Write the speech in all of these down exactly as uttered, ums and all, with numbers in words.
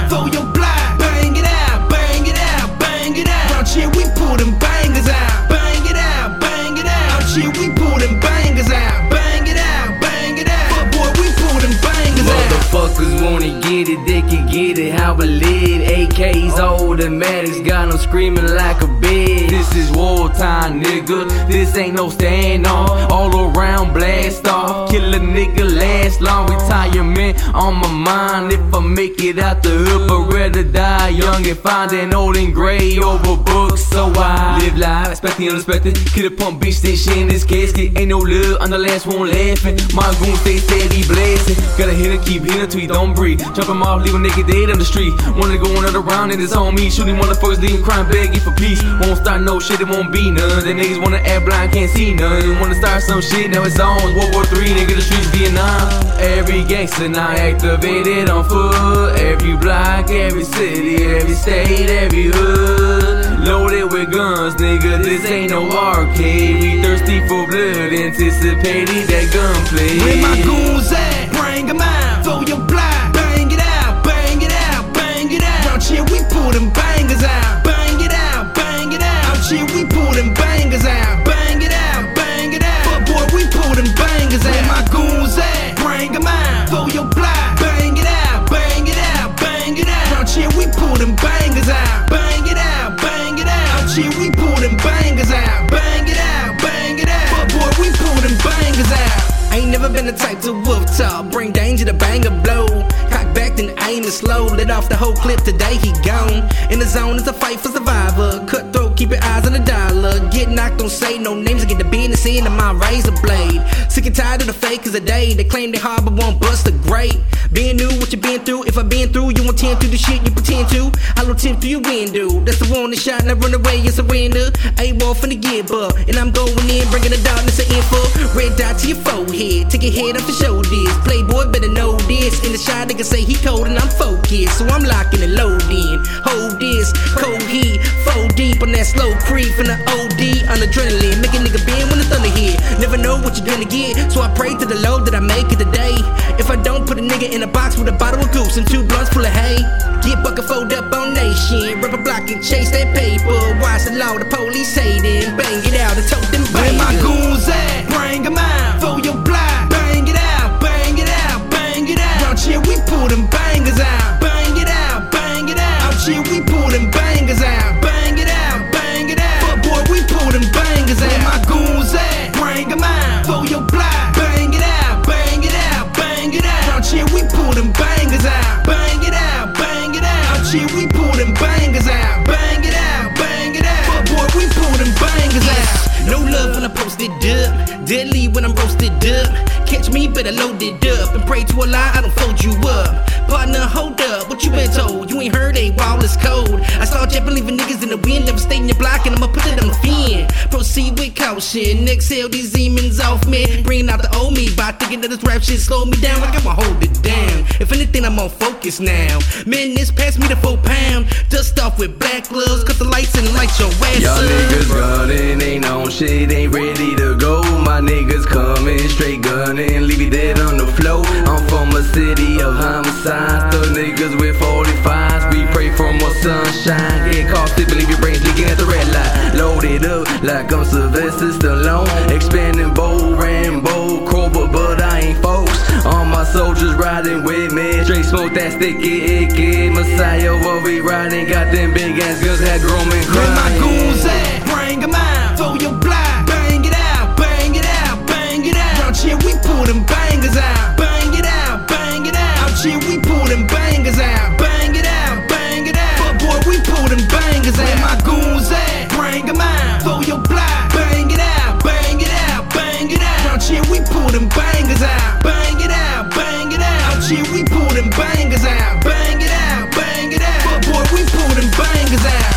mind, throw your block. Bang it out, bang it out, bang it out. Round here we pull them bangers out. Bang it out, bang it out. Out here we pull them bangers out. Bang it out, bang it out. Fuck boy, we pull them bangers out. Motherfuckers wanna get it, they can get it how I live. A Ks, automatics, got them screaming like a bitch. This is wartime, nigga, this ain't no stand on. All around blast off, kill a nigga last long. Retirement on my mind if I make it out the hood. But rather die young and find an old and gray over books. So I live life, expect the unexpected. Kill a pump bitch, then shit in this casket. Ain't no love, I'm the last one laughing. My goon stay steady blasting. Gotta hit her, keep hitting till he don't breathe. Chop him off, leave a nigga dead on the street. Wanna go another round and it's on me. Shooting motherfuckers, leaving crying, begging for peace. Won't start no shit, it won't be none. The niggas wanna act blind, can't see none. Wanna start some shit, now it's on. World War Three, nigga, the streets Vietnam. Every gangster now activated on foot. Every block, every city, every state, every hood. Loaded with guns, nigga, this ain't no arcade. We thirsty for blood, anticipating that gunplay. Where my goons at? Bring 'em out, throw your block. Bang it out, bang it out, bang it out. Round here we pull them bangers out. Bang it out, bang it out. Out here we pull them bangers out. Bang it out, bang it out. Fuck boy, we pull them bangers out. Where my goons at? Bring 'em out, throw your block. Bang it out, bang it out, bang it out. Round here we pull them bangers out. Bang it out, bang it out. Out here we pull them bangers out. Bang it out, bang it out. Fuck boy, we pull them bangers out. Ain't never been the type to wolf talk, bring danger to bang a blow. Cock back then aim it slow, let off the whole clip, today he gone. In the zone is a fight for survivor, cutthroat, keep your eyes on the dollar. Get knocked, don't say no names, I get the business in my razor blade. Sick and tired of the fakers a day, they claim they hard but won't bust the great. Being new, what you been through, if I been through, you won't tend to the shit you pretend to. I'll attempt to your window, that's the one that shot and I run away and surrender. Ain't war finna give up, and I'm going in, bringing the darkness in for. Red dot to your forehead, take your head off the shoulders. Playboy better know this. In the shot, nigga say he cold and I'm focused, so I'm locking and loading. Hold this, cold heat, four deep on that slow creep. From the O D on adrenaline, make a nigga bend when the thunder hit. Never know what you're gonna get, so I pray to the Lord that I make it today. If I don't, put a nigga in a box with a bottle of goose and two blunts full of hay. Get bucket, fold up on nation, rip a block and chase that paper. Watch the law, the police hating, bang it out and tote them bangers. Where my goons at? Bring 'em out, throw your block. Bang it out, bang it out, bang it out. Round here we pull them bangers out. Bang it out, bang it out. Out here we pull them bangers out. Bang it out, bang it out. Fuck boy, we pull them bangers out. Where my goons at? Bring 'em out, throw your block. Bang it out, bang it out, bang it out. Round here we pull them bangers out. Bang it out, bang it out. Out here we pull them bangers out. Bang it out, bang it out. Fuck boy, we pull them bangers out. No love when I post it up, deadly when I'm roasted up. Catch me, better load it up, and pray to Allah I don't fold you up. Partner, hold up, what you been told? You ain't heard a wall is cold. I saw Jeff leaving niggas in the wind, never stay in your block, and I'ma put it on the fin. Proceed with caution, exhale these demons off me. Bringing out the old me by thinking that this rap shit slow me down, like I'ma hold it down. If anything, I'm on focus now. Man, this pass me the four pound. Dust off with black gloves, cut the lights and light your ass y'all up. niggas running, ain't on shit, ain't ready to go. My niggas coming, straight gunning, leave you dead on the floor. I'm from a city of homicides, the niggas with forty-fives. We pray for more sunshine, get caught still, believe your brains leaking at the red light. Loaded up like I'm Sylvester Stallone, expanding bold, Rambo, Cobra, but I ain't folks. All my soldiers riding with me, straight smoke that sticky icky. Messiah, what we riding, got them big ass guns, had Roman crying. Where my goons at? Bring 'em out, throw your block. Bang it out, bang it out, bang it out. Round here we pull them bangers out. Bang it out, bang it out. Out here we pull them bangers out. Bang it out, bang it out. Fuck boy, we pull them bangers out. Where my goons at? Bring 'em out, throw your block. Bang it out, bang it out, bang it out. Round here we pull them bangers out. Bang it out, bang it out. Out here we pull them bangers out. Bang it out, bang it out. Fuck boy, we pull them bangers out.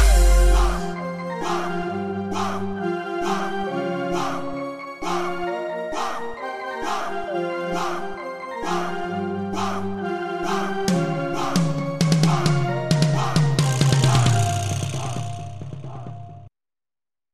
Wow.